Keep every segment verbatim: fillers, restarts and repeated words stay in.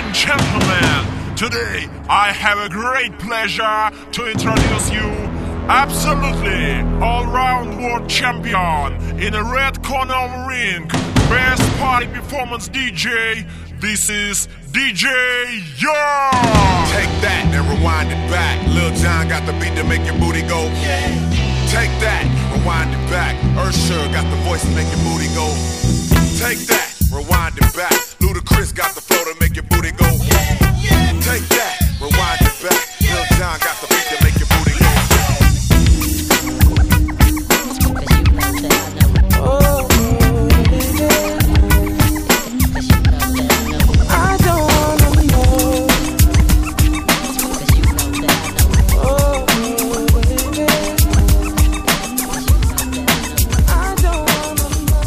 and gentlemen, today I have a great pleasure to introduce you absolutely all-round world champion in a red corner of the ring, best party performance D J. This is D J York. Take that and rewind it back. Lil Jon got the beat to make your booty go. Yeah. Take that, rewind it back. Usher got the voice to make your booty go. Take that, rewind it back. Ludacris got the flow to make your booty go. Yeah, yeah. Take that, rewind it back. Lil Jon got the beat to make your booty go. Oh, I don't wanna know. Oh, I don't wanna know.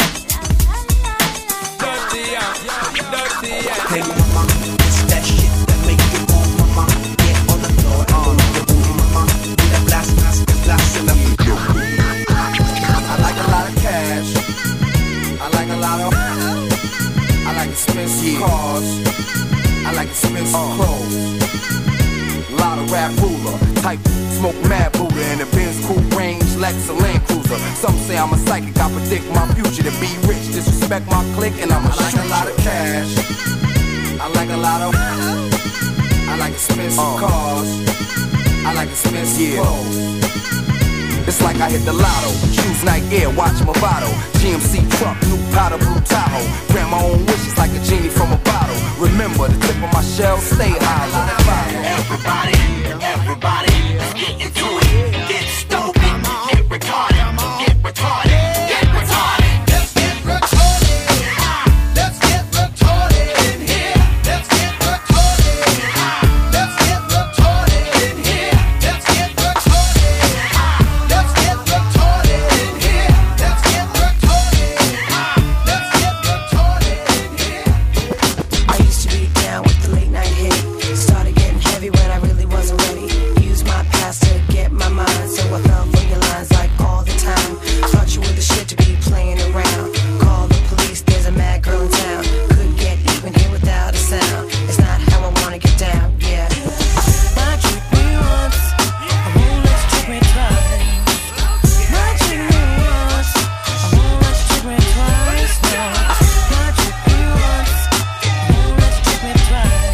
Dirty, yeah, dirty, yeah. Hey mama, it's that shit that make you move, mama. Get on the floor, on the booty, mama. Do that blast, blast, blast in the video. I like a lot of cash. I like a lot of. I like expensive cars. I like expensive uh. clothes. A lot of rap ruler, type smoke mad Buddha in a Benz cool range, Lex a Land Cruiser. Some say I'm a psychic, I predict my future to be rich. Disrespect my clique and I'm a I like a lot of cash. I like a lot of. I like expensive uh. cars. I like expensive yeah. clothes. It's like I hit the lotto. Shoes Nike Air, watch Movado. G M C truck, new powder, blue Tahoe. Grant my own wishes like a genie from a bottle. Remember, the tip of my shell stay high. Everybody, everybody, let's get into it. Get stupid, get retarded, get retarded, get retarded. Let's get retarded. Let's get retarded in here. Let's get retarded. Let's get retarded in here. Let's get retarded. Let's get retarded in here. Let's get retarded. Let's get retarded in here. I used to be down with the late night hit. Started getting heavy when I really wasn't ready. Used my past to get my mind, so I fell for your lines like all the time. Thought you were the shit to be playing around. Call the police, there's a mad girl in town. Couldn't get even here without a sound. It's not how I wanna get down, yeah. Why trick me once? I won't let you trick me twice. Why trick me once? I won't let you trick me twice, no. Why trick me once? I won't let you trick me twice.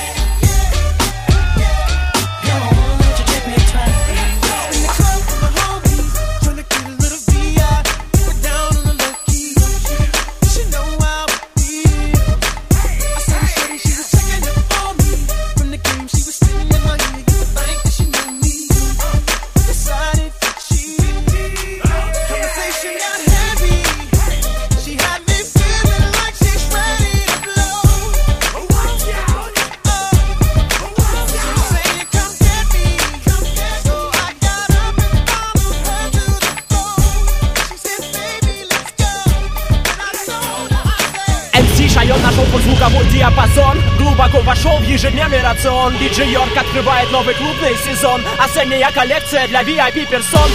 I won't let you trick me twice. In the club with my homies, tryna get a little V I. We're down on the low key. You should know how it feels. I saw the shorty, she was checking up on me. From the game, she was sitting in my ear. You would think that she knew me. Decided to cheat. Conversation got heavy. She had me feeling like she's ready to blow. Oh, watch out. Oh, she was saying, come get me. So I got up and followed her to the phone. She said, baby, let's go. And I told her, I said, эм си Шайон нашел под звуковой диапазон. Глубоко вошел в ежедневный рацион. ди джей Йорк открывает новый клубный сезон. Осенняя коллекция для ви ай пи персон.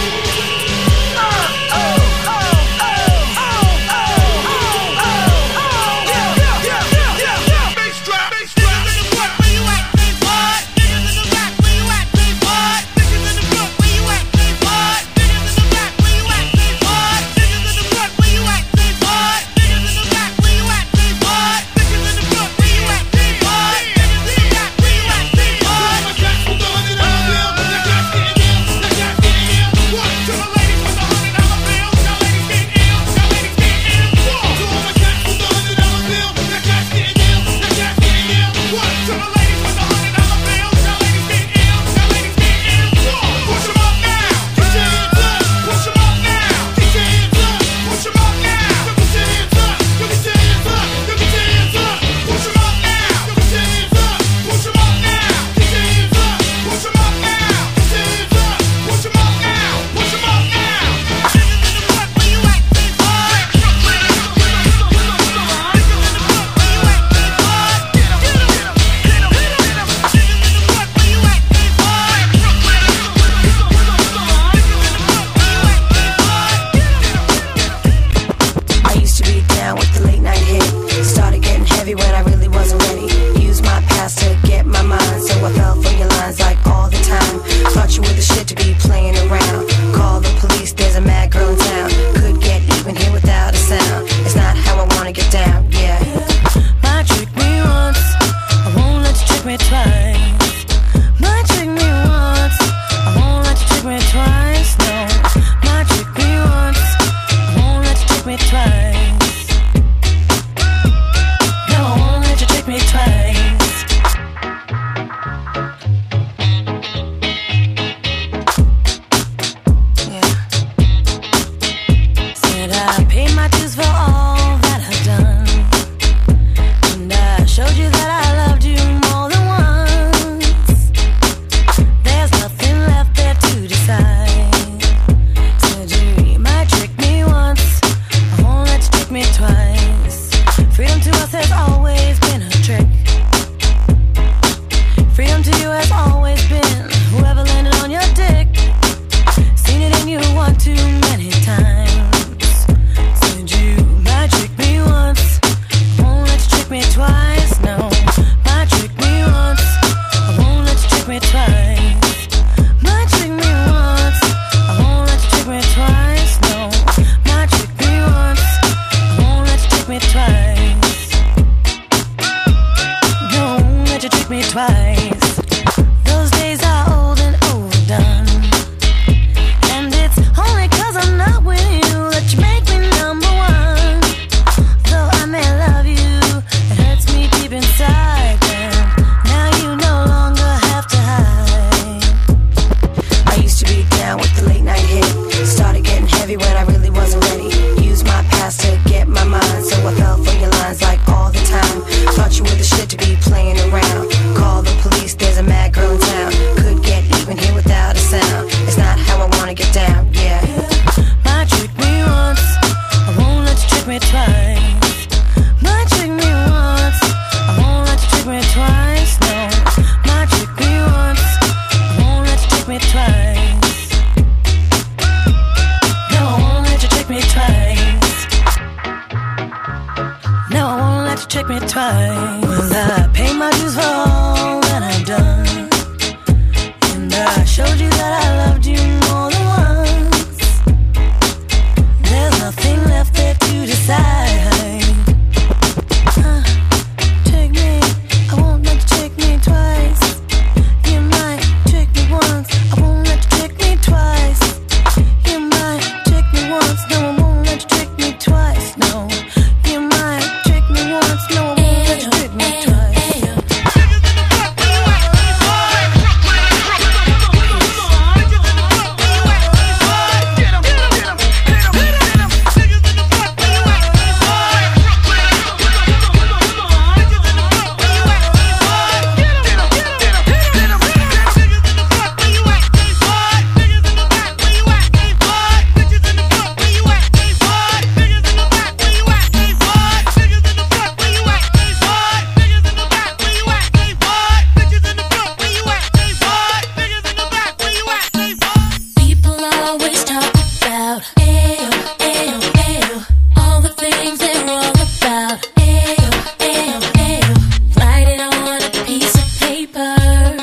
Down with the late night hit. Started getting heavy when I really wasn't ready. Used my me twice, no. Might trick me once, I won't let you trick me twice. Might trick me once, I won't let you trick me twice, no. Might trick me once, I won't let you trick me twice. No, I won't let you trick me twice. Those days are old and overdone, and it's only 'cause I'm not with you that you make me number one. Though I may love you, it hurts me deep inside. Then now you no longer have to hide. I used to be down with the late night hit. Started getting heavy when I really wasn't ready. Used my past to get my mind, so I fell for your lines like all the time. Thought you were the shit to be playing around. Call the police, there's a mad girl in town. Could get even here without a sound. It's not how I wanna get down, yeah. Might trick me once, I won't let you trick me twice. Might trick me once, I won't let you trick me twice, no. Might trick me once, I won't let you trick me twice. No, I won't let you trick me twice. No, I won't let you trick me twice. Well, I paid my dues for all that I've done, and I showed you that I loved you more than once. There's nothing left there to decide. Uh, trick me, I won't let you trick me twice. You might trick me once, I won't let you trick me twice. You might trick me once, no, I won't let you trick me twice, no. You might trick me once, no, I won't let you trick me twice. People always talk about ayo, ayo, ayo, all the things they're all about. Ayo, ayo, ayo, write it on a piece of paper.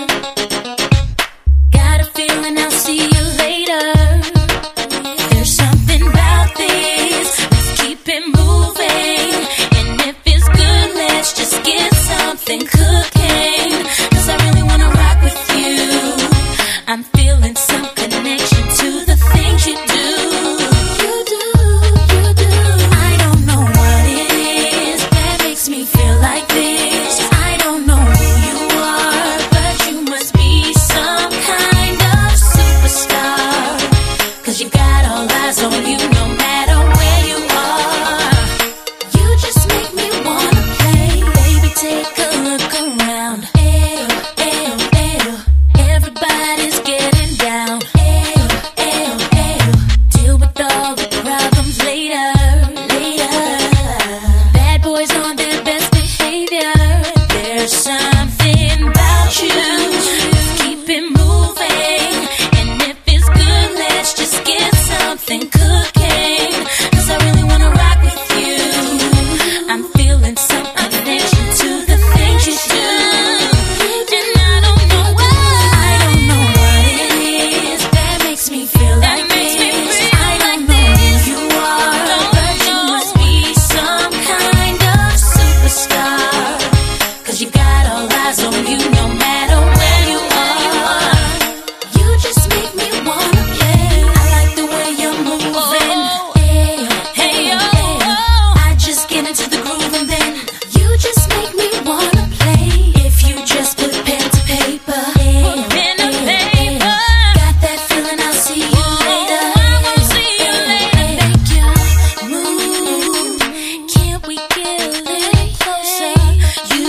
Got a feeling I'll see you later. There's something about this, let's keep it moving. And if it's good, let's just get something cooking. 'Cause I really wanna rock with you. I'm feeling some connection to the things you do. You do, you do. I don't know what it is that makes me feel like this. I don't know who you are, but you must be some kind of superstar. 'Cause you got all eyes on you no matter where you are. You just make me wanna play. Baby, take a look around. Ayo, ayo, ayo, everybody's getting down. Ayo, ayo, ayo, deal with all the problems later, later. Bad boys on their best behavior. There's something about you, let's keep it moving. And if it's good, let's just get something cooking. 'Cause I really wanna rock with you. I'm feeling some connection to the things you do. And I don't know why, I don't know what it is that makes me feel like this. I don't know who you are, but you must be some kind of superstar. 'Cause you got all eyes on you no matter where you are. You just make me wanna play. I like the way you're moving. Ayo, ayo, ayo, I just get into the groove and then you just make me wanna play. If you just put pen to paper, ayo, pen to paper, got that feeling I'll see you later. I will see you later. Make you move. Can't we get a little closer? You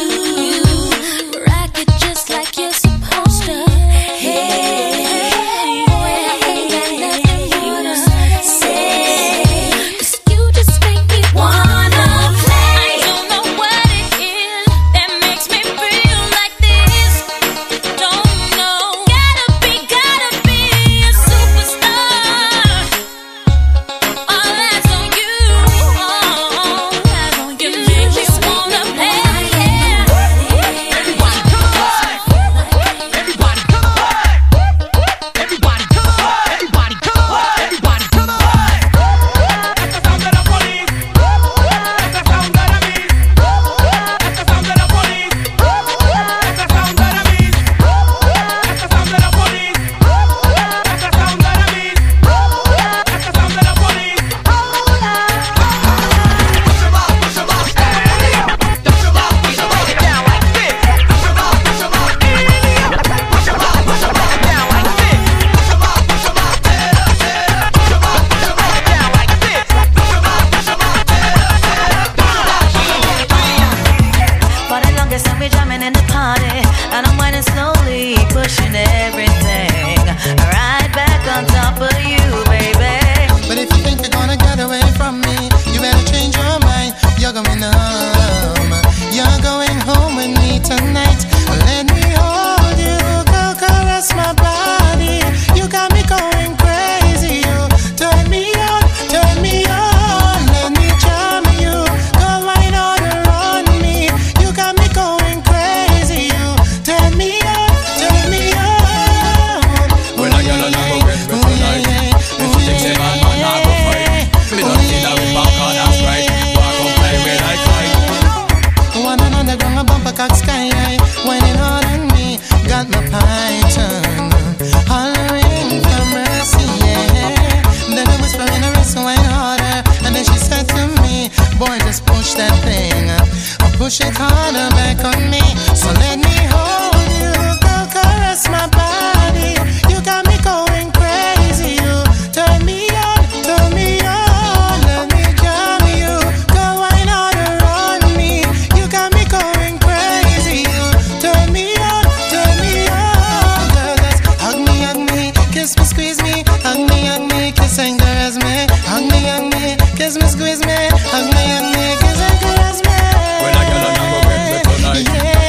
rock it just like you're supposed to. Hey, boy, I ain't got nothing more to say. 'Cause you just make me wanna play. I don't know what it is that guess I'm jamming in the party, and I'm whining slowly, pushing everything right back on top of you, baby. But if you think you're gonna get away from me, you better change your mind. You're going home. You're going home with me tonight. Let me hold you, go caress my body. You got me going crazy. You turn me on, turn me on. Let me charm you, go wine all around me. You got me going crazy. You turn me on, turn me on. When I get a number with me tonight, if you think say man, man, I go fight. Me don't see that with back on, that's right. Walk on play when I fight. One on the ground, a bumper cock sky high, whining hard on me, got my python hollering for mercy, yeah. Then I whisper in her wrist, wine harder, and then she said to me, boy, just push that thing up, or push it harder back on me. So let me hold you, go caress my body. You got me going crazy. You turn me on, turn me on. Let me calm you, go wine harder on me. You got me going crazy. You turn me on, turn me on. Girl, let's hug me, hug me, kiss me, squeeze me, hug me, hug me, kiss and caress me, hug me, hug me, kiss me, squeeze me, hug me, hug me, kiss and caress me. When I get a number with me tonight, Yeah.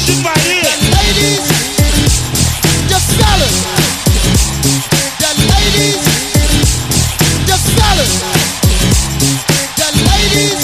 This right here. The ladies, the fellas. The ladies, the fellas. The ladies,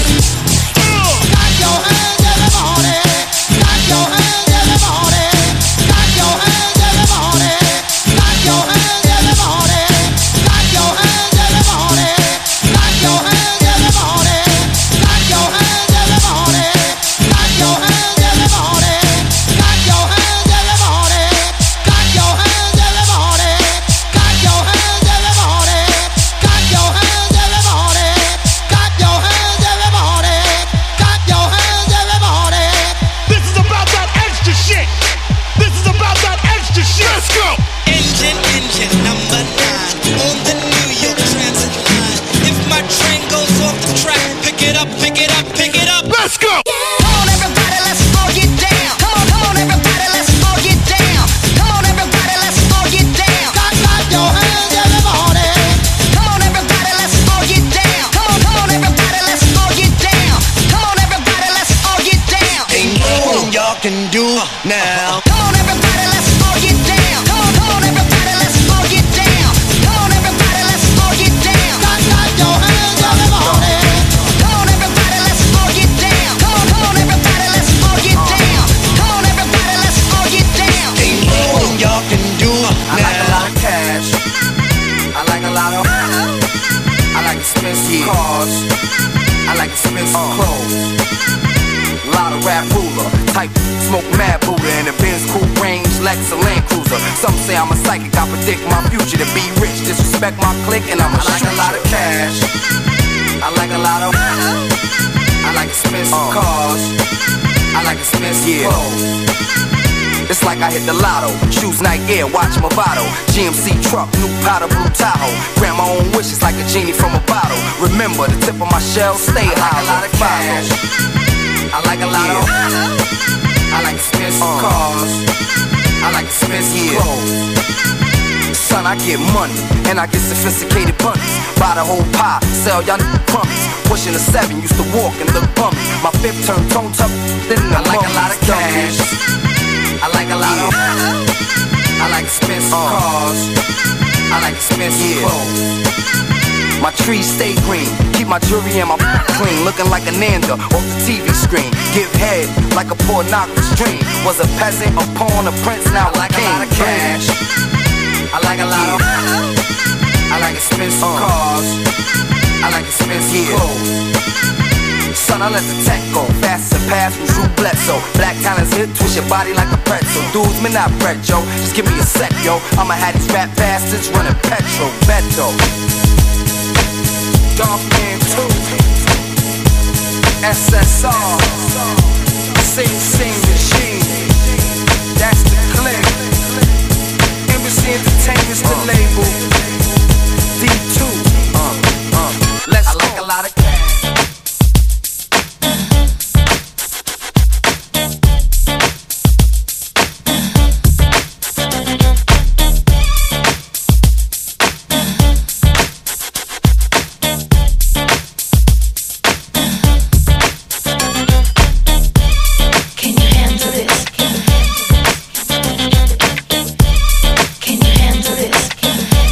clap your hands, everybody. Clap your hands, everybody. Clap your hands, everybody. Clap your hands, everybody. Clap your hands, everybody. Clap your hands, everybody. Clap your hands, everybody. Clap your hands, everybody. Clap your hands, everybody. Clap your hands, everybody. Clap your hands, everybody. Clap your hands, everybody. Clap your hands, everybody. Clap your hands, everybody. This is about that extra shit. This is about that extra shit. Let's go. Engine, engine, number nine on the New York Transit line. If my train goes off the track, pick it up, pick it up, pick it up. Let's go. Come on, everybody, let's all get down. Come on, come on, everybody, let's all get down. Come on, everybody, let's all get down. Clap, clap your hands, everybody. Come on, everybody, let's all get down. Come on, come on, everybody, let's all get down. Come on, everybody, let's all get down. Ain't nothing y'all can do now. Come on, everybody, let's all get down. Come on, come on, everybody, let's all get down. Come on, everybody, let's all get down. Clap, clap your hands, everybody. Come on, everybody, let's all get down. Come on, come on, everybody, let's all get down. Come on, everybody, let's all get down. Ain't nothing y'all can do I like a now. lot of cash. I like a lot of. I like expensive cars. I like expensive clothes. A lot of rap ruler, type smoke mad Buddha in a Benz cool range, Lexus Land Cruiser. Some say I'm a psychic, I predict my future to be rich. Disrespect my clique and I'ma shoot. I like a lot of cash. I like a lot of. I like expensive cars. I like expensive clothes. It's like I hit the lotto. Shoes Nike Air, watch Movado. G M C truck, new powder blue Tahoe. Grant my own wishes like a genie from a bottle. Remember, the tip of my shell stay high. I like a lot of cash. I like a lot of. I like expensive cars. I like expensive clothes. Son, I get money and I get sophisticated bunnies. Buy the whole pie, sell y'all crummies. Pushing a seven, used to walk and look bummy. My fifth turn tone tough, then I like a lot of cash. I like a lot of. I like expensive cars. I like expensive clothes. My trees stay green, keep my jewelry and my clean. Looking like a Nanda off the T V screen. Give head like a pornographer's dream. Was a peasant, a pawn, a prince, now I like a lot of cash. I like a lot of. I like expensive cars. I like expensive clothes. Son, I let the tech go. Fast surpass from Drew Bledsoe. Black talents hit, twist your body like a pretzel. Dudes, me not bread, yo. Just give me a sec, yo. I'ma have these rap bastards running petrol, Beto. Dark Man two, S S R, Sing Sing Machine, that's the clip. Embassy Entertainment's the label. D two, uh, uh, let's I go. Like a lot of cash. Can you handle this?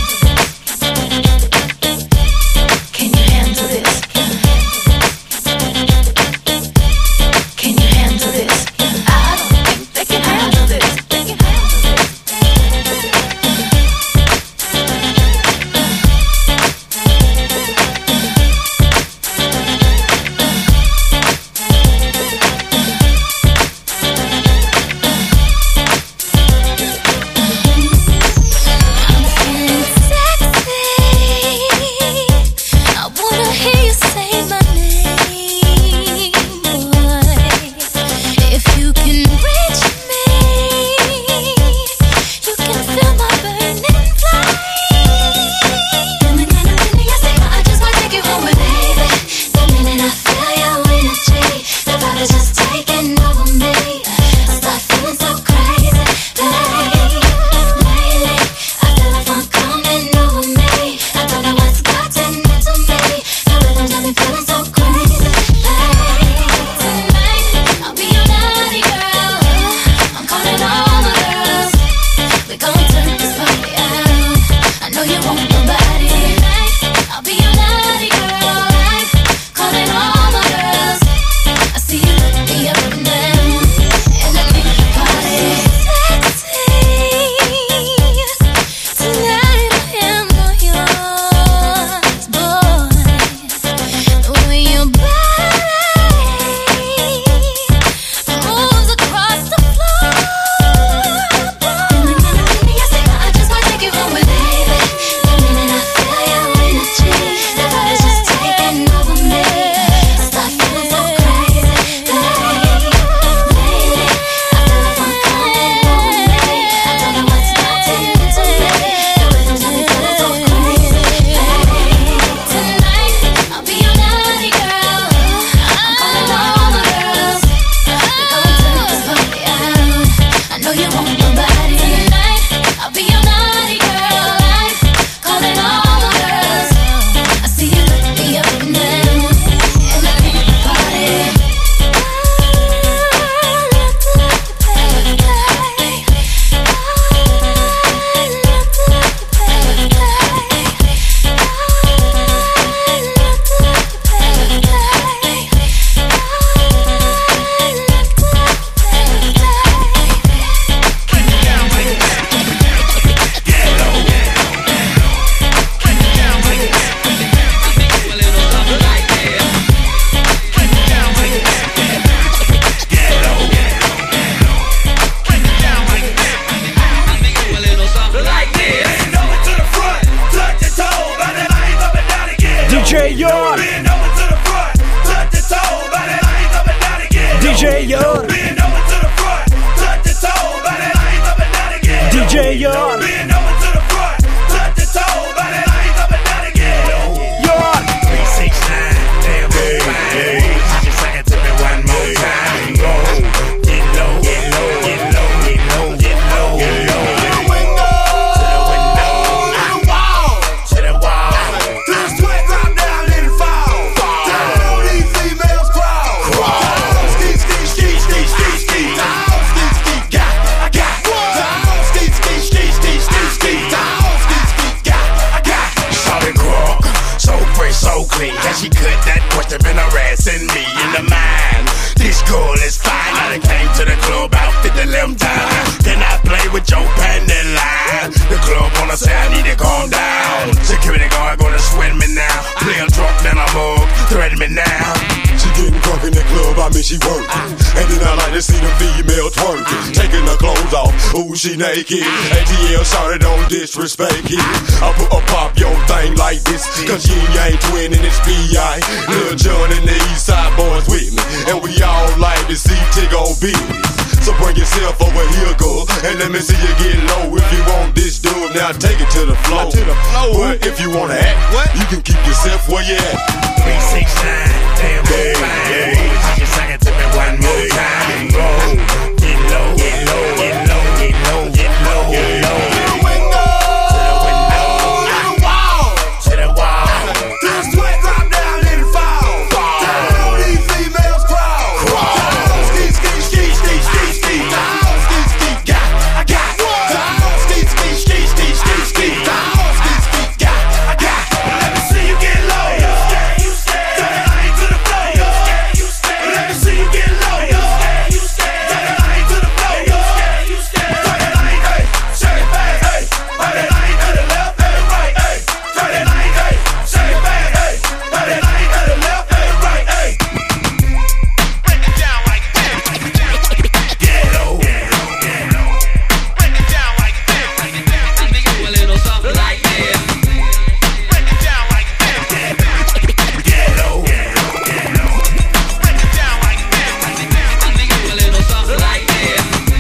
D J York. Bend over to the front, touch your toe, body lines up and down again. York. three six nine, damn hey, hey. Just suck it to me one more time. Go, get low, get low, get low, get low, get low, get low. To the window, to the window, to the wall, to the wall. Till the sweat drop down, let it fall. Down these females crawl. Down, ski, ski, ski, ski, ski, ski. Down, ski, ski, got, I got. Down, ski, ski, ski, ski, ski, ski. Down, ski, ski, got, I got. Solid crook, so fresh, so clean. Can she cut that question been harassing me in the mind? This girl is fine. I done came to the club out fifty eleven times. Then I play with your panty line. The club wanna say I need to calm down. Security guard gonna sweat me now. Play a drunk, then I'm up, threaten me now. She getting drunk in the club, I mean she working. And then I like to see the female twerking. Taking her clothes off, ooh she naked. A T L sorry don't disrespect it. I put a pop your thing like this, cause yin yang twin and it's B I. Lil John and the East Side boys with me, and we all like to see Tiggo business. So bring yourself over here, girl, and let me see you get low. If you want this dub, now take it to the floor. To the floor. But if you wanna act, what? You can keep yourself where you at. three six nine, damn hey, hey. Just suck it to me one more time. Go, get low, get low, get low, get low, get low, get low. To the window, to the window, to the wall, to the wall. Till the sweat drop down, let it fall. Down these females crawl. Down, ski, ski, ski, ski, ski, ski. Down, ski, ski, got, I got. Down, ski, ski, ski, ski, ski, ski. Down, ski, ski, got, I got. Let me see you get low. You scared, turn the light to the floor. You scared, let me see you get low. You scared, you scared, turn the light to the floor. You scared, you scared, turn the light, hey, shake it back, hey, turn the light to the left and right, hey, turn the light, hey, shake it back, hey, turn the light to the left and right, hey. Break it down like this. Get low, get low, get low. Break it down like this. Break it down, let me do a little something like this. Break it down like this. Get low, get low, get low. Break it down like this. Let me do a little something like this.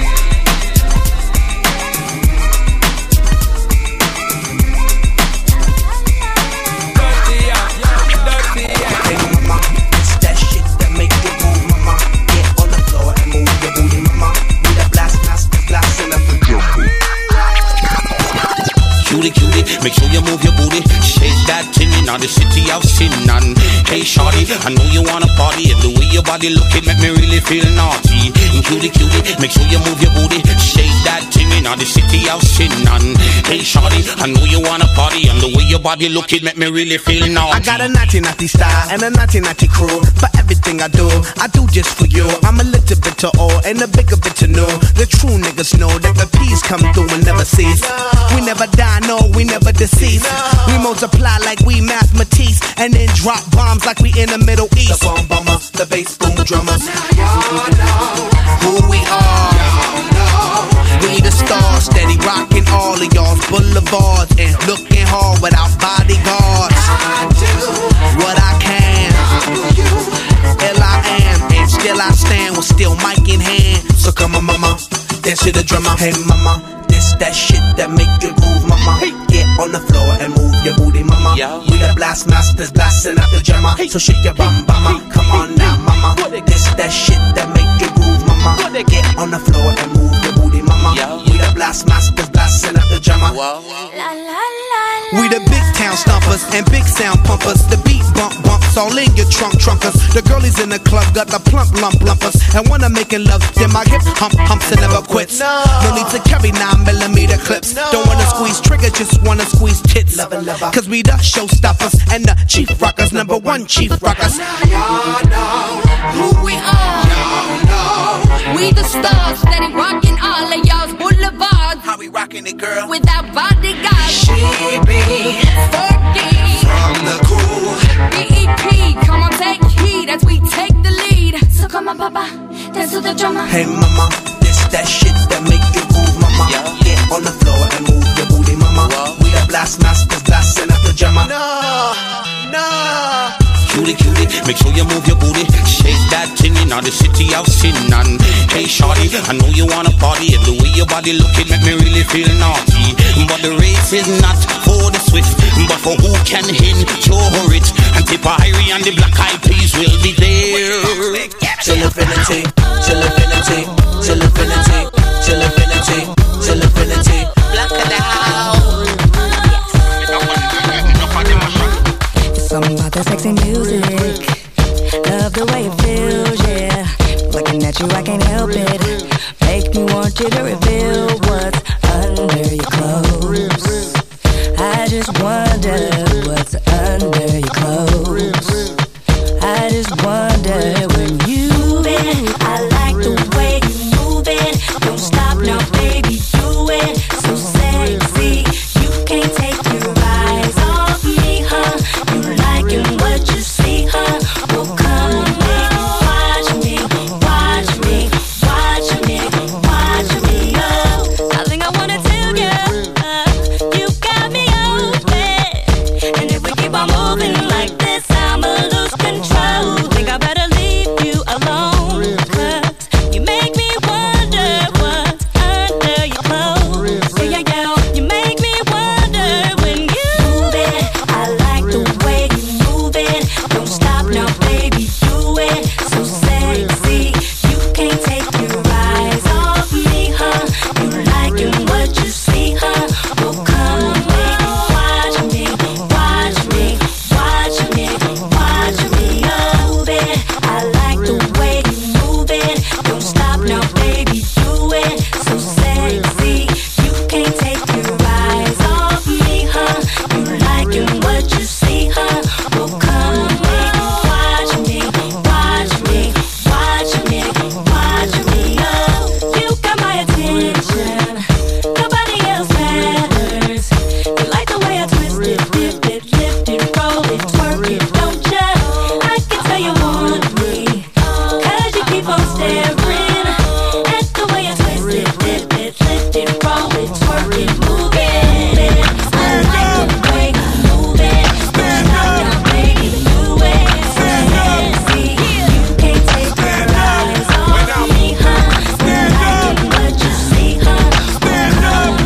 Hey mama, it's that shit that make you move, mama. Get on the floor and move your booty, mama. We the blast master, blasting up the jungle. Cutie, cutie, make sure you move your booty. Shake that thing in the city of sin. And hey, shawty, I know you wanna party, and the way your body looking make me really feel naughty. And cutie, cutie, make sure you move your booty. Shake that thing in the city of sin. And hey, shawty, I know you wanna party, and the way your body looking make me really feel naughty. I got a naughty naughty style and a naughty naughty crew. For everything I do, I do just for you. I'm a little bit to all and a bigger bit to know. The true niggas know that the peace come through and never cease. We never die, no, we never deceased. We multiply like we mathematics, and then drop bombs like we in the Middle East. The bomb bomber, the bass boom drummers. Y'all know who we are. Y'all know we the stars, steady rocking all of y'all's boulevards and looking hard without bodyguards. I do what I can. Ill I am, and still I stand with still mic in hand. So come on, mama, dance to the drummer. Hey, mama, this that shit that make you groove, mama. Get on the floor and move your booty, mama. We the blast masters, blasting out the jammer. So shake your bum, mama. Come on now, mama. This that shit that make you groove, mama. Get on the floor and move your booty, mama. We the blast masters, blasting out the jammer. We the big town stompers and big sound pumpers. The beat bump bumps all in your trunk trunkers. The girlies in the club got the plump lump lumpers. And when I'm making love, then my hip hump humps and never quits. No need to carry nine millimeter clips. Don't wanna squeeze trigger, just wanna squeeze tits. Cause we the showstoppers and the chief rockers, number one chief rockers. Y'all know who we are. Y'all know we the stars, steady rocking all of y'all's boulevards. How we rocking it, girl? Without bodyguards. She be Fergie from the cool B E P, come on, take heed as we take the lead. So come on, papa, dance to the drummer. Hey, mama, this that shit that make you move, mama. Get on the floor and move your booty, mama. We the blast masters, blasting up the jammer. No, no. cutie, cutie, make sure you move your booty. Shake that thing in the city of sin. And hey, shawty, I know you wanna party. And the way your body looking make me really feel naughty. But the race is not for the swift, but for who can endure it. And Tipperary and the black eyed peas will be there. Chill infinity, chill infinity, chill infinity, chill infinity, chill infinity. Black of the house. Something about that sexy music. Love the way it feels, yeah. Looking at you, I can't help it. Make me want you to reveal what's under your clothes. I just wonder what's under your clothes. I just wonder when you move it. I like the way you move it. Don't stop now, baby, do it. So sexy, you can't take your eyes off me, huh? You liking what you see, huh? Well, come and watch me, watch me, watch me, watch me, oh. I think I wanna tell you, uh, you got me open. And if we keep on moving like this, I'ma lose control. Think I better leave you alone, 'cause you make me wonder what's under your clothes. Yeah, yeah, yeah. You make me wonder when you move it. I like the way you move it. Don't stop now, baby, do it. So sexy, you can't take your eyes off me, huh? You liking what you see, huh? Well, come and watch me, watch me, watch me, watch me move it. I like the way you move it. Don't stop now, baby, do it. So sexy, you can't take your eyes off me, huh? You liking what you see, huh? Well, come and watch me, watch me, watch me, watch me, oh. You got my attention, nobody else matters. You like the way I twist it, dip it, lift it, roll it, twerk it, don't ya? I can tell you want me, 'cause you keep on staring at the way I twist it, dip it, lift it, roll it, twerk it, move it. I like the way you move it. Don't stop now, baby, do it. Sexy, you can't take your eyes off me, huh? You liking what you see, huh? Stand up,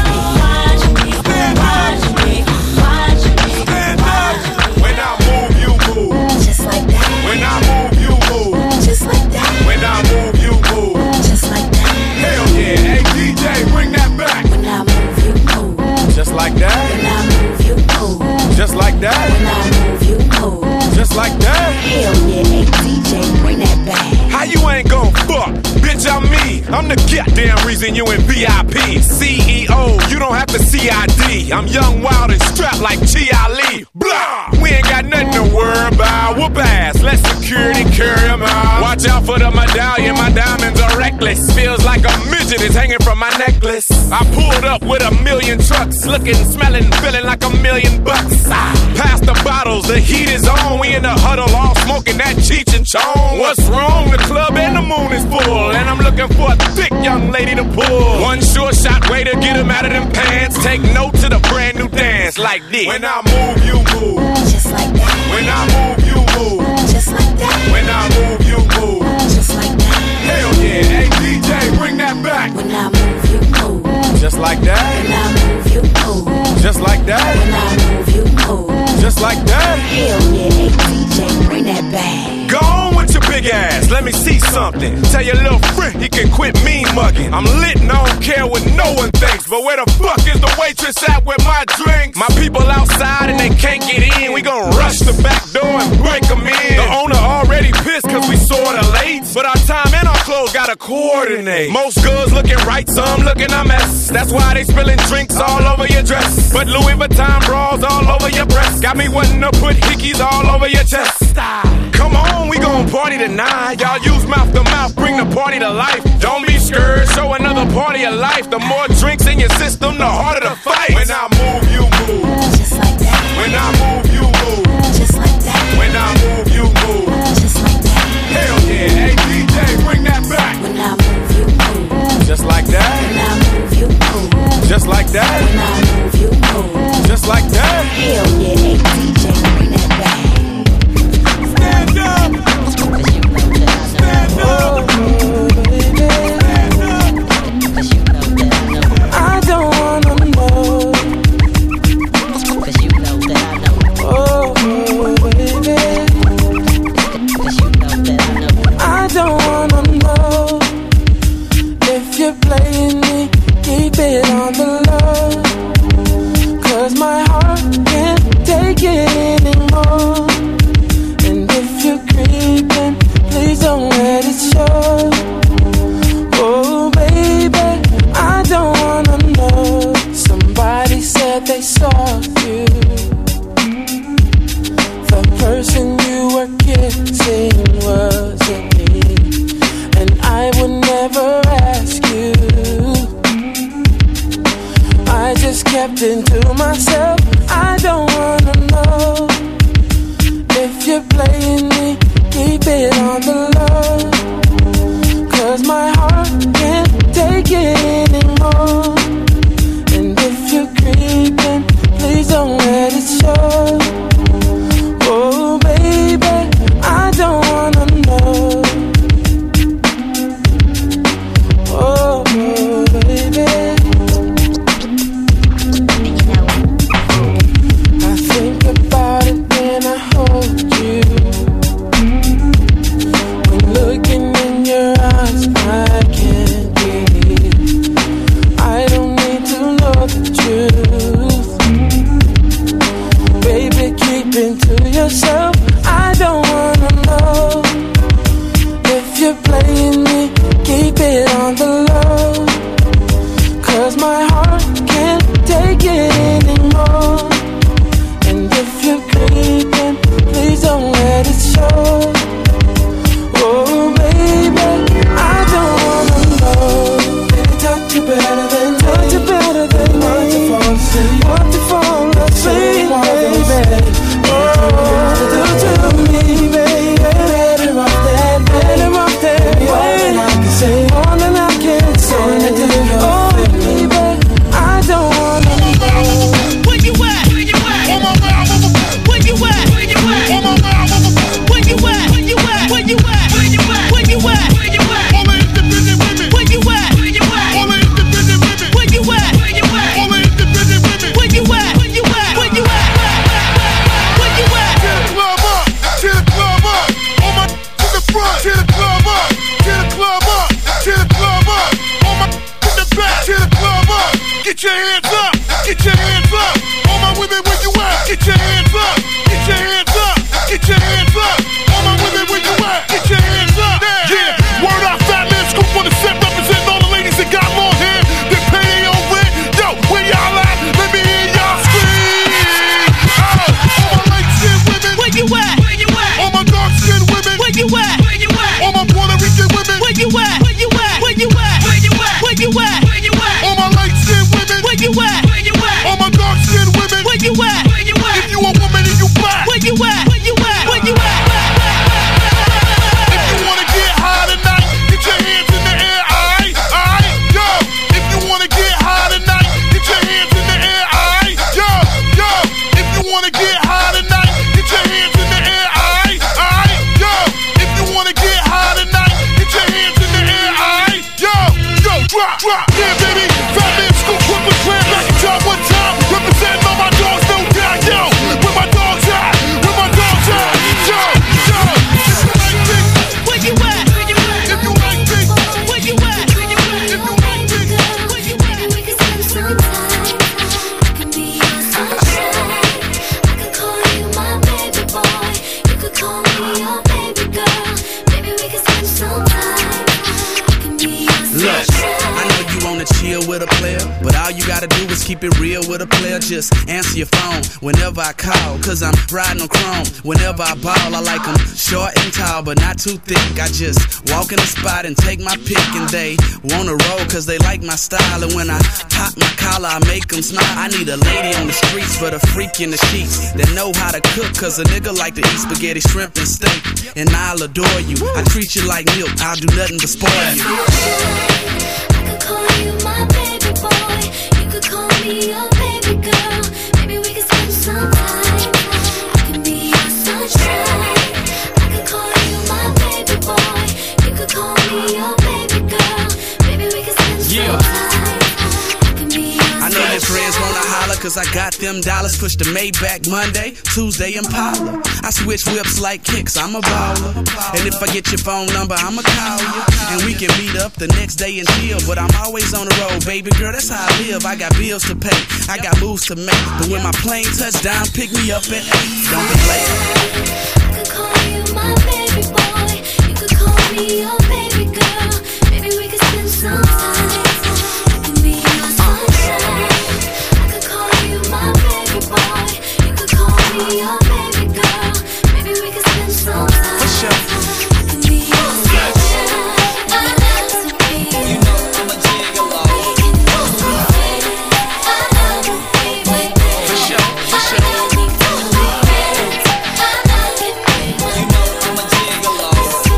watch me, watch me, watch me, watch me. When I move, you move. Just like that, When I move, you move. just like that, When I move, you move. just like that. Hell yeah, hey D J, bring that back. When I move, you move. Just like that, When I move, you move. just like that, When I move, you move. just like that. Hell yeah, hey D J, bring that back. How you ain't gon' fuck? Bitch, I'm me. I'm the goddamn reason you in V I P. C E O, you don't have to C I D. I'm young, wild, and strapped like G I Lee. Blah! We ain't got nothing to worry about. Whoop ass, let security carry 'em out. Watch out for the medallion, my diamonds are reckless. Feels like a midget is hanging from my necklace. I pulled up with a million trucks, looking, smelling, feeling like a million bucks. Ah, pass the bottles, the heat is on. We in the huddle, all smoking that Cheech and Chong. What's wrong? The club and the moon is full, and I'm looking for a thick young lady to pull. One sure shot way to get 'em out of them pants. Take note to the brand new dance like this. When I move, you move. Just like that, When I move, you move. just like that, When I move, you move. just like that. Hell yeah, hey D J, bring that back. When I move, you move. Just like that, When I move, you move. just like that, When I move, you move. just like that. Hell yeah, hey D J, bring that back. Go on with your big ass, let me see something. Tell your little friend he can quit mean mugging. I'm lit and I don't care what no one thinks. But where the fuck is the waitress at with my drinks? My people outside and they can't get in. We gon' rush the back door and break 'em in. The owner already pissed cause we sorta late. But our time and our clothes gotta coordinate. Most girls looking right, some looking a mess. That's why they spilling drinks all over your dress. But Louis Vuitton bras all over your breast. Got me wanting to put hickeys all over your chest. Come on, we gon' party tonight. Y'all use mouth to mouth, bring the party to life. Don't be scared, show another party of life. The more drinks in your system, the harder the fight. When I move, you move. Just like that, When I move, you move. just like that, When I move, you move. just like that. Hell yeah, hey D J, bring that back. When I move, you move. Just like that, When I move, you move. just like that, When I move, you move. just like that. Hell yeah, hey D J, bring that back. you're playing me, keep it on the low. Cause my heart can't take it anymore. And if you're creeping, please don't let it show. Oh baby, I don't wanna know. Somebody said they saw you. The person you were kissing wasn't me. And I would never ask you. I just kept it to myself. I don't wanna know. If you're playing me, keep it on the low. Cause my heart can't take it anymore. And if you're creeping, please don't let it show. Oh baby, I don't wanna know. Oh, oh baby, I think about it when I hold you. When looking in your eyes, I can't breathe. I don't need to know the truth. Baby, keep it to yourself. I don't wanna know. If you're playing me, keep it on the low. Cause my heart can't take it anymore. And if you're creeping, please don't let it show. Oh baby, I don't wanna know. Baby, touch you better than touch you better than me. Want to fall asleep, want to fall asleep, baby. Oh, do to me, baby. Better off that, better off that way. More than I can say, more than I can say. Oh baby, I don't wanna know. Where you at? Where you at? On my mouth. Where you at? Where you at? On my mouth. Where you at? Where you at? Where you at? Where you at? Where you at? Where you at? All the independent women. Where you at? Where you at? All the independent women. Where you at? Where you at? All the independent women. Where you at? Where you at? Where you at? Where you at? Tear the club up, tear the club up. On my in the front, tear the club up, tear the club up, tear the club up. On my in the back, tear the club up. Get your hands up, get your hands up. All my women, where you at? Get your hands up, get your hands up, get your hands up. All my women, where you at? Get your hands up. Yeah, word out, fat man, scoop on the set, representing all the ladies that got long hair. They pay their own rent. Yo, where y'all at? Let me hear y'all scream. Oh, all my light skinned women. Where you at? Where you at? All my dark skinned women. Where you at? Where you at? All my Puerto Rican women. Where you at? Where you at? Where you at? Where you at? Where you at? Where you at? All my light skinned women. Where you at? Where you at? All my dark skinned women. Where you at? Where you at? If you a woman and you black. Where you at? Where you at? Where you at? If you wanna get high tonight, get your hands in the air, alright? Alright? Yo, if you wanna get high tonight, get your hands in the air, alright? Yo, yo, if you wanna get high tonight, get your hands in the air, alright? Alright? Yo, if you wanna get high tonight, get your hands in the air, alright? Yo, yo, drop, drop, yeah, baby. Fat man, scoop, Brooklyn clan, back in time one time. Representing all my dogs, no doubt, yo. Where my dogs at? Where my dogs at? Yo, yo, if you like me, Where you at? Where you at? if you like me, Where you at? Where you at? if you like me. Where you at? We could spend some time. I can be your sunshine. I could call you my baby boy. You could call me your baby girl. Maybe we could spend some time. I can be your Look, sunshine. I know you wanna chill with a player, but all you gotta do is keep it real with a player. Just answer your phone whenever I call, cause I'm riding on chrome. Whenever I ball, I like them short and tall, but not too thick. I just walk in the spot and take my pick, and they wanna roll cause they like my style. And when I pop my collar, I make them smile. I need a lady on the streets for the freak in the sheets that know how to cook, cause a nigga like to eat spaghetti, shrimp, and steak. And I'll adore you, I treat you like milk, I'll do nothing but spoil you. I could call you my baby boy. You could call me your baby girl. Maybe we could spend some time. I can be your sunshine. I could call you my baby boy. You could call me your baby girl. Maybe we could spend some Yeah. time. I can be your I know your friends wanna holler, cause I got them dollars. Push the Maybach Monday, Tuesday Impala. I switch whips like kicks, I'm a baller. And if I get your phone number, I'ma call you. And we can meet up the next day and chill. But I'm always on the road, baby girl, that's how I live. I got bills to pay, I got moves to make. But when my plane touch down, pick me up at eight. Don't be late. I could call you my baby boy. You could call me your baby girl. Maybe we could spend some time. I can be your sunshine. I could call you my baby boy. You could call me your baby girl. Maybe we could spend some time. For sure. I can be your sunshine. I love to be. You know I'm a gigolo. We can do it. I love you, baby. For sure, for sure. I love you, baby. I love you, baby. You know I'm a gigolo.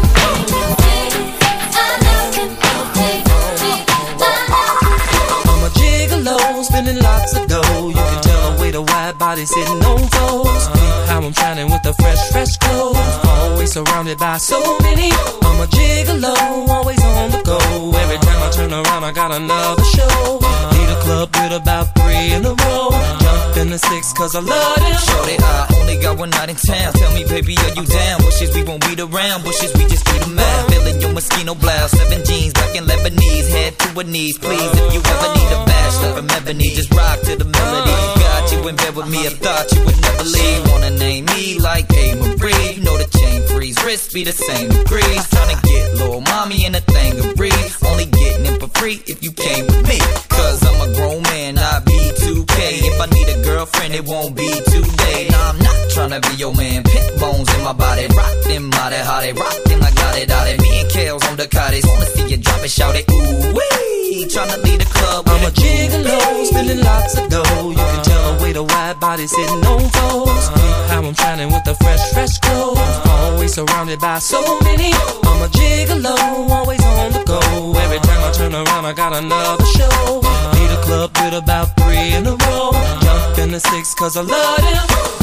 I'm a gigolo, spending lots of dough. You can tell the way the wide body sitting on toes. How I'm shining with the fresh, fresh clothes. Always surrounded by so many. I'm a gigolo, always on the go. Every time I turn around, I got another show. Lead a club with about three in a row. Jump in the six, cause I love it. Shorty, I only got one night in town. Tell me, baby, are you down? Bushes, we won't beat around. Bushes, we just beat 'em out. Feeling your mosquito blouse. Seven jeans, black and Lebanese. Head to her knees, please. If you ever need a bachelor from ebony, just rock to the melody. Got you in bed with me, I thought you would never leave. Wanna name me like A. Marie. You know the chain freeze, wrist be the same degrees. Tryna get little mommy in a thing of breeze. Only getting it for free if you came with me. Cause I'm a grown man, not B two K. If I need a girlfriend, it won't be today. Nah, I'm not tryna be your man. Pit bones in my body. Rock them, how they, how they rock them, I got it, out it. Me and Kales on the cottage. Wanna see you drop it, shout it, ooh wee. Tryna lead the club with I'm a gigolo, spending lots of dough. You can tell the way the wide body sitting on toes. How I'm shining with the fresh, fresh clothes. Always surrounded by so many. I'm a gigolo, always on the go. Every time I turn around, I got another show. Lead a club with about three in a row. Jump in the six, cause I love it.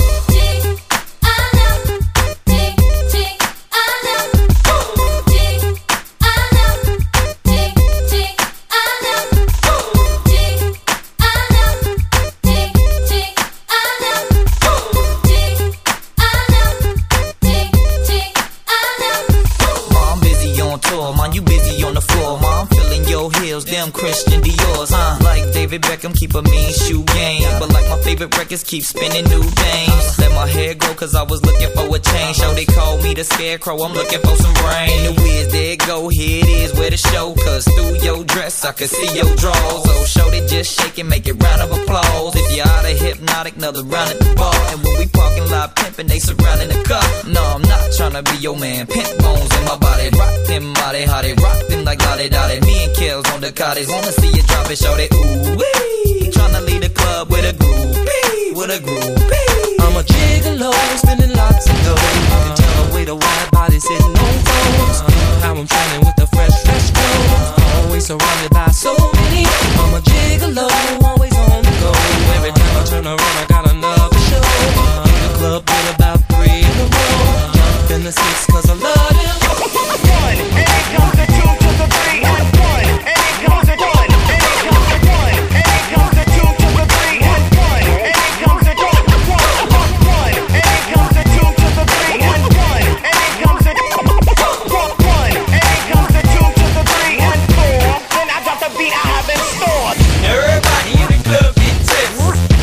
Them Christian Dior's, huh? Like David Beckham, keep a mean shoe game. But like my favorite records, keep spinning new names. Let my hair grow, cause I was looking for a change. So they call me the scarecrow, I'm looking for some rain. The whiz, there it go, here it is, where the show. Cause through your dress, I can see your drawers. So show they just shake and make it round of applause. If you're out of hypnotic, another round at the bar. And when we parking lot pimping, they surrounding the car. No, I'm not tryna be your man. Pimp bones in my body, rock them body, how they rock them like lottie dottie. Me and Kels on the cottage, wanna see you drop it, show that ooh wee. Tryna lead the club with a groupie, with a groupie. I'm a gigolo, spending lots of dough. You can tell the way the wide body sitting on toes. How I'm shining with the fresh, fresh clothes. Always surrounded by so many. I'm a gigolo, always on the go. Every time I turn around, I got another show. In the club with about three in a row. Jump in the six, cause I love it. One, and it comes the two to the three and one, and it comes the one, and it comes the one, and it comes the two to the three and one, and it comes the one, one, and it comes the two to the three and one, and it comes the one, and it comes the two to the three and four. Then I got the beat I have in store. Everybody in the club get tips.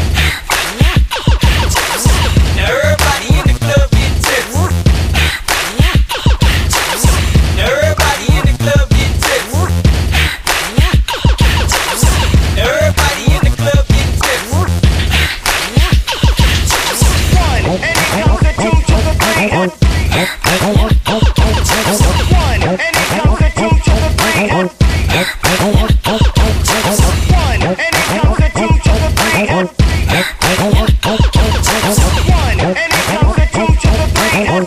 Everybody in the club get tips. Everybody in the club get tips. Everybody in the club get tips. One, and it comes the two to the three and one, and it comes the two to the three and one, and it comes the two to the three and one, and it comes the two to the three and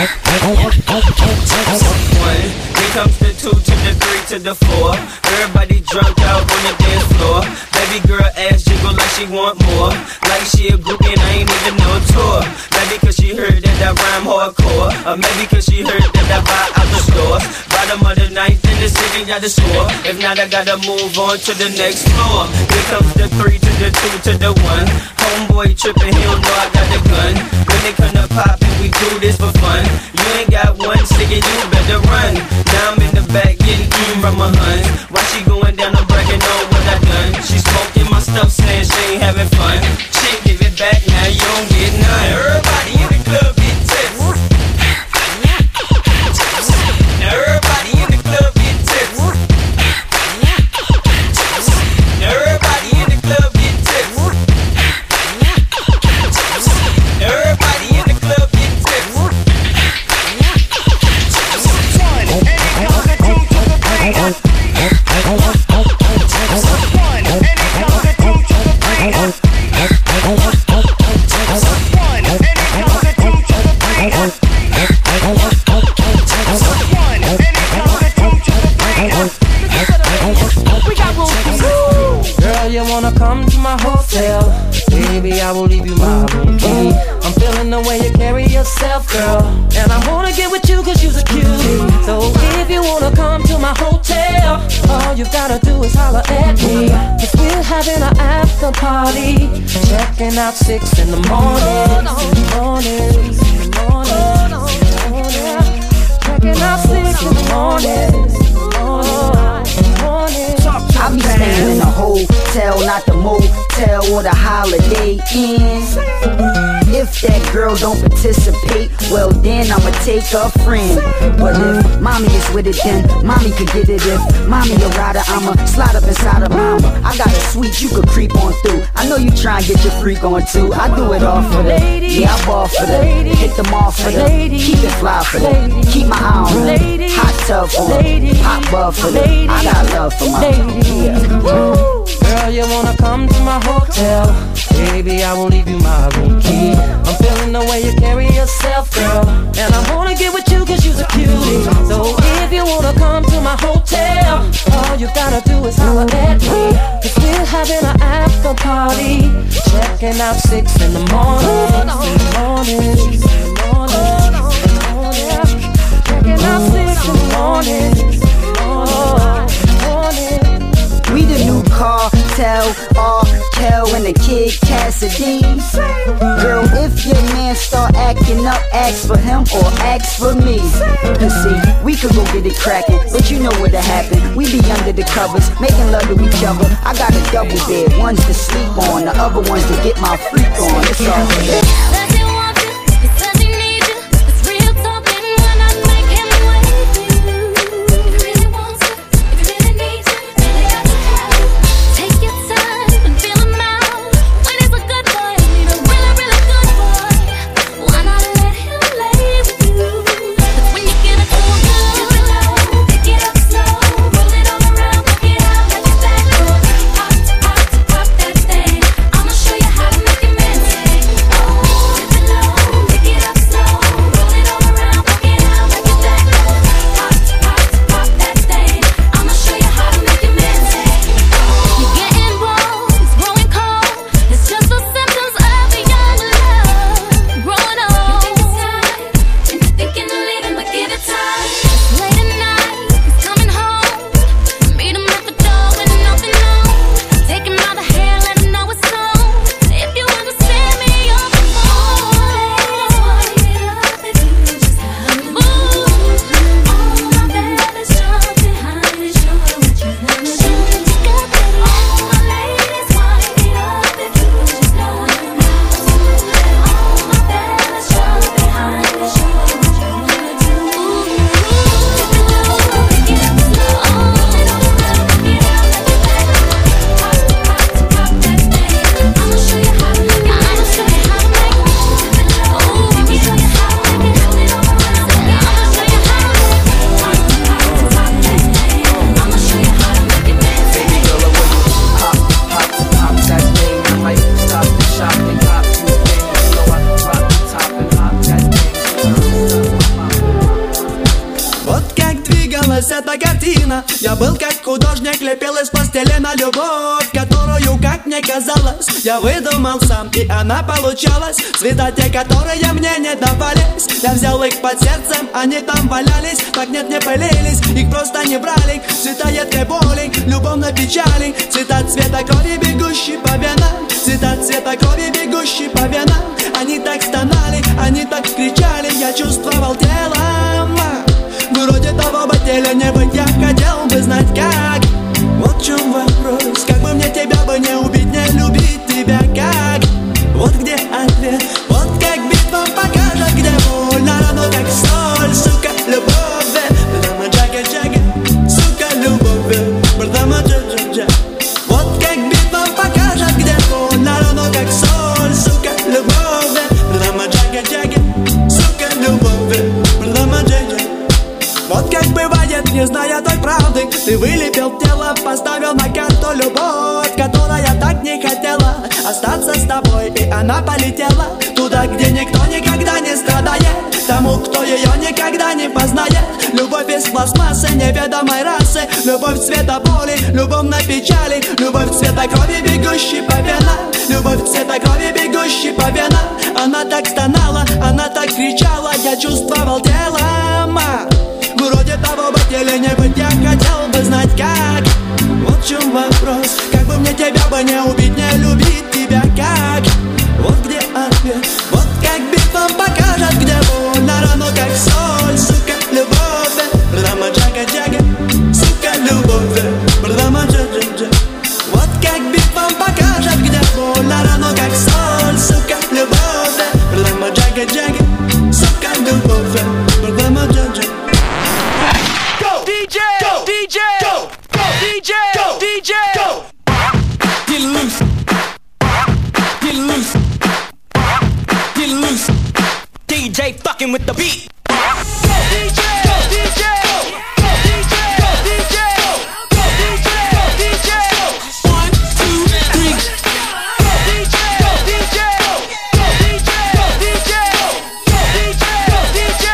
One, here comes the two to the three to the four. Everybody drunk out on the dance floor. Let Baby girl ass jiggle like she want more. Like she a groupie and I ain't even no tour. Maybe cause she heard that I rhyme hardcore. Or maybe cause she heard that I buy out the stores. Bottom of the ninth in the city, got the score. If not, I gotta move on to the next floor. Here comes the three to the two to the one. Homeboy tripping, he don't know I got the gun. When they come to pop and we do this for fun. You ain't got one stick and you better run. Now I'm in the back getting eaten from my hun. While she going down, I'm bragging on what I done. She smoking my stuff, saying she ain't having fun. She give it back, now you don't get none. Everybody in the club get tips. Now everybody in the club get tips. Now everybody in the club get tips. Now everybody in the club get tips. One, and it comes the two to the three. One, and it comes the two to the three. One, and it comes the two to the three. One, and it comes the two to the three. We got room for you. Girl, you wanna come to my hotel? Baby, I will leave you my room key. I'm feeling the way you carry yourself, girl, and I wanna get with you cause you're a cutie. So if you wanna come to my hotel, all you gotta do is holler at me. Cause we're having an after party, checking out six in the morning. In the morning, in the morning, checking out six in the morning. I be staying in a hotel, not the motel or the Holiday Inn. If that girl don't participate, well then I'ma take a friend. But if mommy is with it, then mommy could get it. If mommy a rider, I'ma slide up inside of mama. I got a suite you could creep on through. I know you try and get your freak on too. I do it all for the lady. Yeah, I ball for the lady. Hit them off for the lady. Keep it fly for the lady. Keep my eye on her. Hot tub for her. Pop buff for the lady. I got love for my lady. Yeah. Girl, you wanna come to my hotel? Baby, I will leave you my room key. I'm feeling the way you carry yourself, girl, and I wanna get with you cause you're a cutie. So if you wanna come to my hotel, all you gotta do is holler at me. Cause we're having an after party, checking out six in the morning. In the morning, in the morning, checking out six in the morning. We the new cartel, R. Kel and the Kid Cassidy. Girl, if your man start acting up, ask for him or ask for me. Cause see, we could go get it crackin', but you know what'll happen. We be under the covers, making love to each other. I got a double bed, one's to sleep on, the other one's to get my freak on. It's all good. снег лепил из пластилина любовь, которую, как мне казалось, я выдумал сам, и она получалась. Цвета те, которые мне не давались, я взял их под сердцем, они там валялись. Так нет, не пылились, их просто не брали. Цвета едкой боли, любовной печали, цвета цвета крови, бегущей по венам, цвета цвета крови, бегущей по венам. Они так стонали, они так кричали, я чувствовал телом. Вроде того бы теле не быть, я хотел бы знать как. Вот в чем вопрос, как бы мне тебя бы не убить, не любить тебя как. Вот где ответ, вот как битва покажет, где больно, равно как соль, сука, любовь. Бдама джага джага, сука, любовь. Бдама джага джага. Вот как битва покажет, где больно, равно как соль, сука, любовь. Бдама джага джага, сука, любовь. Бдама джага. Вот как бывает, не зная той правды, ты вылепил тело, поставил на карту любовь, которая так не хотела остаться с тобой, и она полетела туда, где никто никогда не страдает, тому, кто ее никогда не познает. Любовь из пластмассы неведомой расы, любовь цвета боли, любовь на печали, любовь цвета крови, бегущей по венам, любовь цвета крови, бегущей по венам. Она так стонала, она так кричала, я чувствовал телом. Вроде того бы теле не быть, я хотел бы знать как. Вот в чем вопрос, как бы мне тебя бы не убить, не любить тебя как. Вот где ответ, вот как битва покажет, где больно, равно как соль, сука, любовь. Бдама джага джага, сука, любовь. Бдама джага джага. Вот как битва покажет, где больно, равно как соль, сука, любовь. Бдама джага джага, сука, любовь. Бдама джага джага. D J, go, D J, go, go, D J, go, D J, go. Get loose, get loose, get loose. D J fucking with the beat. Go, D J, go, D J, go, D J, go, D J, go, D J, go, D J. One, two, three. Go, D J, go, D J, go, D J, go, D J, go, D J, go, D J.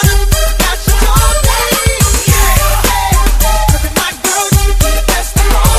Let's go.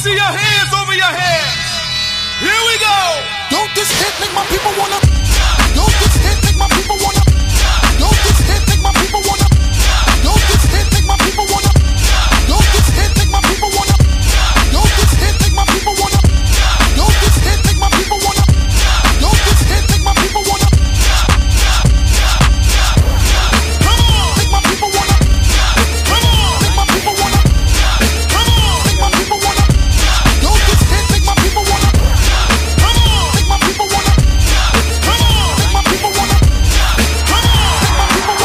see your hands over your head. Here we go. Don't this hit make my people wanna? Don't this hit make my people wanna? Don't this hit make my people wanna? Don't this hit make my people wanna? Don't this hit make my people wanna? Don't this hit make my people wanna? Don't this hit make my people wanna? Don't this hit make my people wanna? Come on, make my people wanna. Come on, make my people wanna. Come on, make my people wanna. Don't this hit make my people wanna. Come on, make my people wanna. Come on, make my people wanna. Come on, make my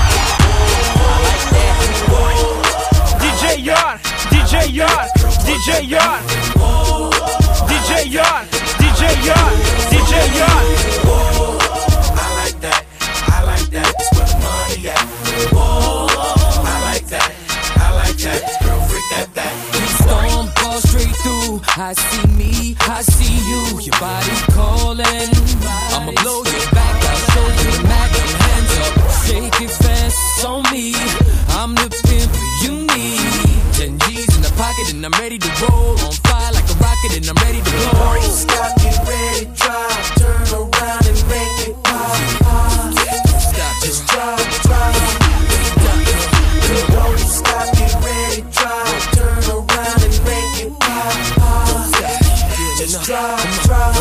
people wanna. D J York, D J York, D J York, D J York, D J York, D J York. I like that, I like that, it's where the money at. Whoa, I like that, I like that, girl, freak that, that. We storm ball straight through. I see me, I see you. Your body calling. I'ma blow your back, I'll show you the Mac. Hands up, shake it fast on me. I'm the pimp you need. Ten G's in the pocket and I'm ready to roll. On fire like a rocket and I'm ready to blow. Stop, get ready, drive, turn around and make it pop, pop. Stop, just drive, drive. Don't stop, get ready, drive, turn around and make it pop, pop. Just drive, drive.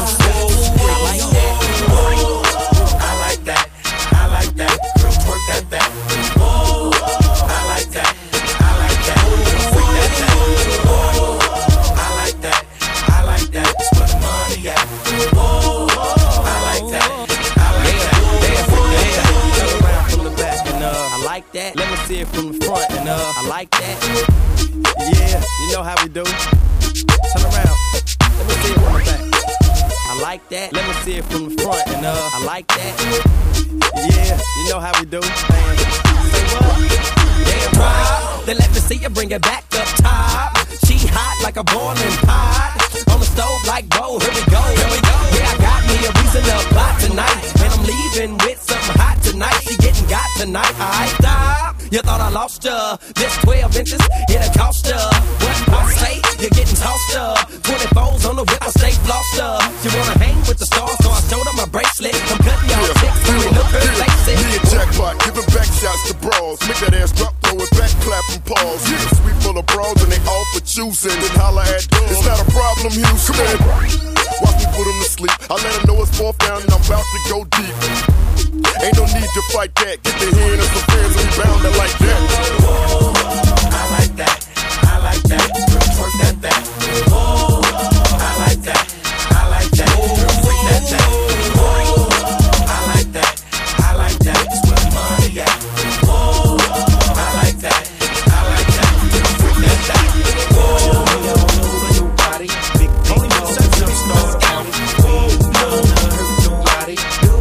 I like that, I like that, girl, work that, that. I like that, I like that, freak that, that. I like that, I like that, it's where the money at. I like that, I like that, freak that, that. Turn around from the back and uh, I like that. Let me see it from the front and uh, I like that. Yeah, you know how we do. Turn around. Let me see it from the back. I like that. Let me see it from the front and uh, I like that. Yeah, you know how we do. Man. Say what? Damn right. Then let me see you bring it back up top. She hot like a boiling pot. On the stove like gold. Here we go. Here we go. Yeah, I got me a reason to fly tonight. And I'm leaving with something hot tonight. She getting got tonight. I stop. You thought I lost ya. This twelve inches, it'll cost ya. What I say? You're getting tossed up. twenty-fours on the whip, I stay flossed up. You wanna hang with the stars, so I showed her my bracelet. I'm cutting y'all chicks, so we look her face it. Me and Jackpot, giving back shots to bras. Make that ass drop, throw it back, clap and pause. Yeah, sweet full of bras and they all for choosing. Then holla at them. It's not a problem, Houston. Watch me put them to sleep. I let them know it's fourth down and I'm about to go deep. Ain't no need to fight that. Get the hand of some friends and we bound it like that. I like that, I like that, girl, twerk that, that. I like that, I like that, girl, freak that, that. I like that, I like that, it's where the money at. I like that, I like that, girl, freak that, that. All over your body, big only no sex up stars county. None hurt nobody.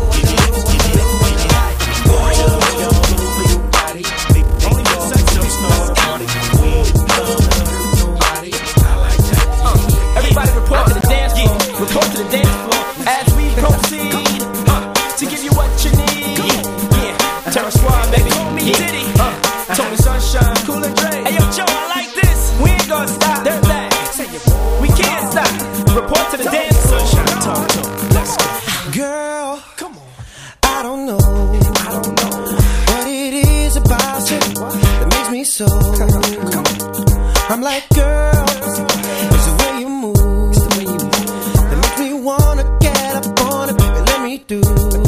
Everybody report to the dance floor. Report to the dance floor as we proceed uh, to give you what you need. Yeah, Terror Squad, baby. Yeah. Uh, Tony Sunshine, Cool and Dre. Hey yo, Joe, I like this. We ain't gonna stop. They're back. We can't stop. Report to the dance floor. Sunshine, talk to 'em. Let's go. Girl, come on. I don't know. I don't know what it is about you that makes me so. I'm like, girl, it's the way you move that makes me wanna get up on it, baby. Let me do.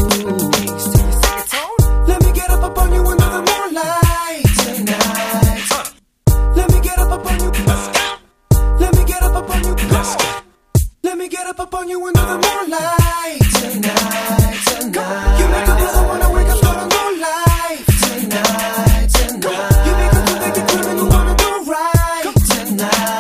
Let me get up up on you under the moonlight tonight. Let me get up up on you. Let me get up up on you. Let me get up up on you under the moonlight tonight. Tonight. You make a brother wanna wake up for a new life tonight. Tonight. You make a good make a criminal wanna do right tonight.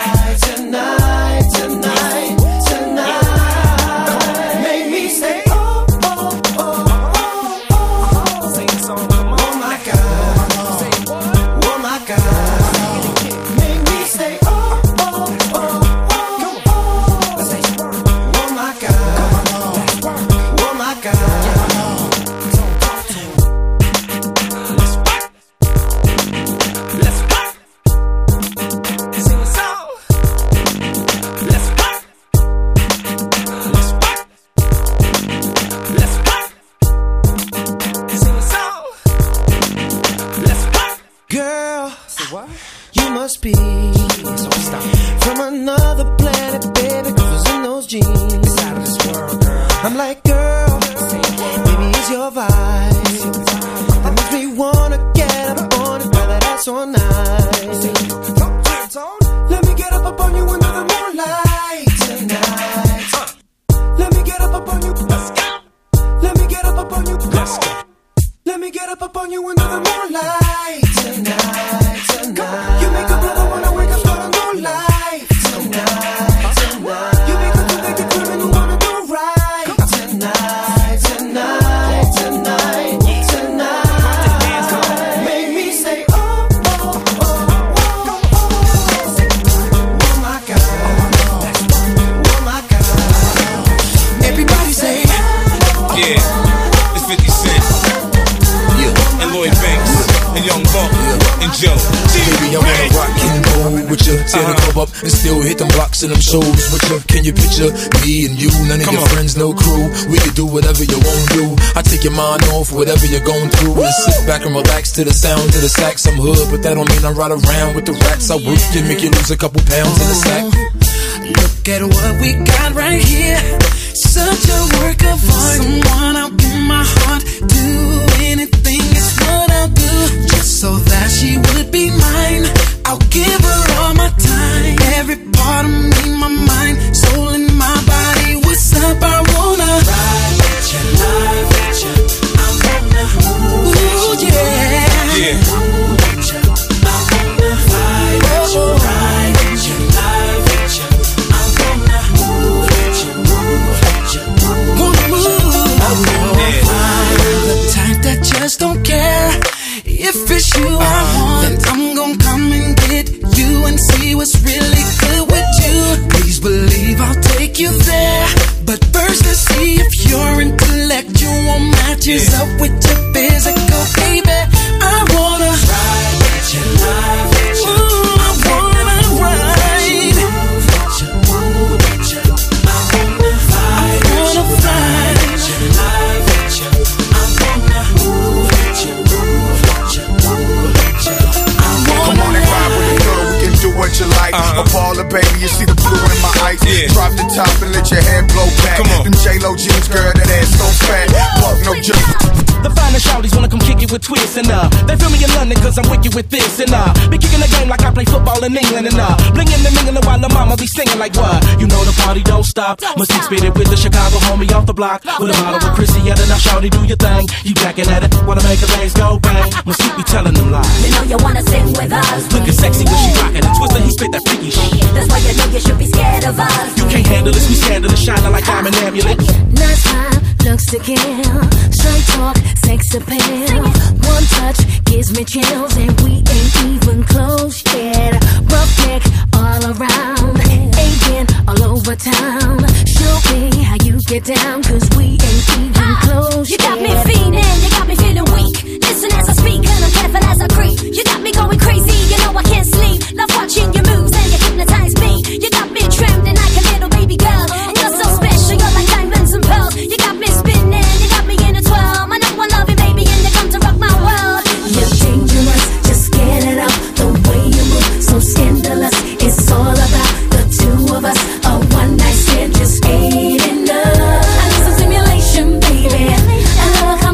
must be from another planet, baby, cause it's in those jeans. Out of this world, girl. I'm like, girl, baby, it's your vibe that makes me wanna get up on it, brother, that's all night. Let me get up up on you under the moonlight tonight. Let me get up up on you. Let's go. Let me get up up on you. Let's go. Let me get up up on you under the moonlight tonight, tonight. You make a brother wanna wake up for the moonlight tonight, tonight. You make a convict a criminal wanna do right tonight, tonight, tonight, tonight. Make me say oh, oh, oh, oh, oh, oh my God, oh my God. Everybody say yeah, it's fifty Cent. And Lloyd Banks, and Young Buck, and Joe. Baby, I wanna rock and roll with you, tear the club up and still hit them blocks and them shows with you. Can you picture me and you, none of Come your on. friends, no crew? We could do whatever you wanna do. I take your mind off whatever you're going through and sit back and relax to the sound of the sax. I'm hood, but that don't mean I ride around with the rats. I work and make you lose a couple pounds in the sack. Look at what we got right here. Such a work of art. Someone I'll give my heart. Do anything is what I'll do, just so that she would be mine. I'll give her all my time. Every part of me, my mind, soul and my body. What's up? I wanna ride with you, love with you. I wanna move with you. Yeah. Yeah. Move with you. I wanna ride with you, ride with you, love with you. I wanna move with you, move with you, wanna move. I wanna find the type that just don't care. If it's you I want, then I'm gon' come and get you and see what's really good with you. Please believe I'll take you there, but first let's see if your intellectual matches Yeah. up with your physical, baby. I wanna ride with you, love with you. Ooh, I wanna ride. Move with you, move with you. I wanna ride. I wanna ride with you, love with you. I wanna move with you, move with you, move with you. I Come on and ride with the girl, we can do what you like. Uh-huh. A baller, baby, you see the blue in my eyes. Yeah. Drop the top and let your hair blow back. Come on. Them J-Lo jeans, girl, that ass so fat. Puff no jerk. The finest shawties wanna come kick it with twists and uh they feel me in London cause I'm wicked with this and uh be kicking the game like I play football in England and uh blingin' and mingling while the mama be singing like what? You know the party don't stop. Must be spitted with the Chicago homie off the block. With a model with Chrissy and now shawty do your thing. You jacking at it, wanna make her legs go bang. Must be telling them lies. You know you wanna sing with us. Looking sexy when she rockin' and twistin', he spit that freaky shit. That's why you know you should be scared of us. You can't handle this, we scandalous, shining like diamond amulets. Nice time, looks to kill. Straight talk, sex appeal. One touch gives me chills, and we ain't even close yet. Rough neck all around, ain't all over town. Show me how you get down, cause we ain't even close You yet. got me fiending, you got me feeling weak. Listen as I speak, and I'm careful as I creep. You got me going crazy, you know I can't sleep. Love watching your moves, and you hypnotize me. You got me trembling like a little baby girl, and you're so special, you're like diamonds and pearls. You got me spinning, you got me in a twirl. I know I love you, baby, and you come to rock my world. You're dangerous, just get it out. The way you move, so scandalous. It's all about the two of us. A one night stand just ain't enough. I need some stimulation, baby. I love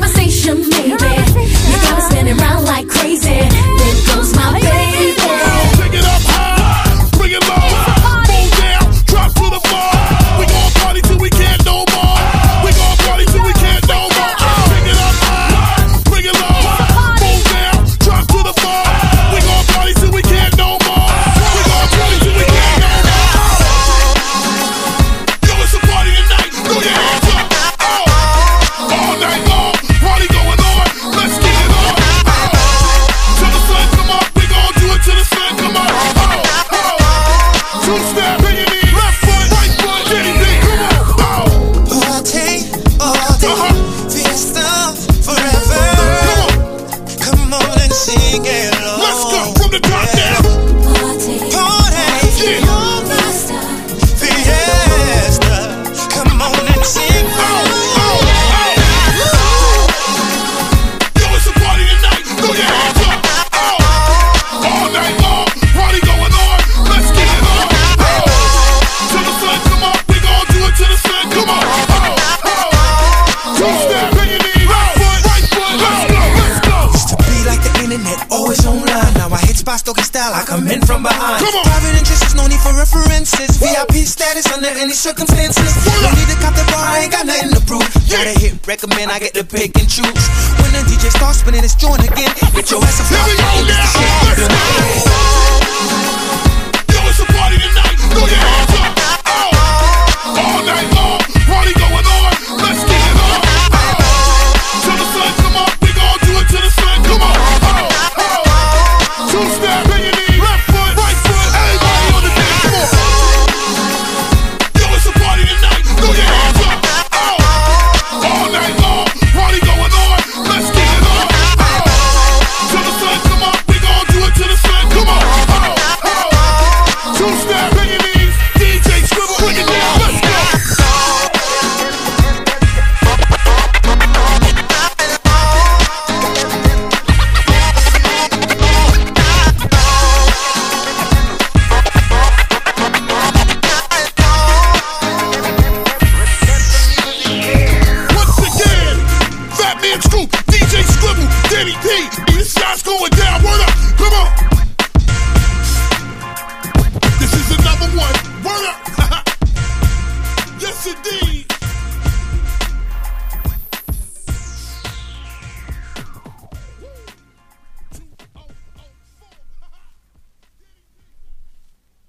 from behind. Come on. Private interest is no need for references. V I P status under any circumstances. Don't need to cop the bar, I ain't got nothing to prove. Gotta hit recommend, I get to pick and choose. When the D J starts spinning his joint again, get your ass a Here we go now. Yo, it's a party tonight. Throw your hands up.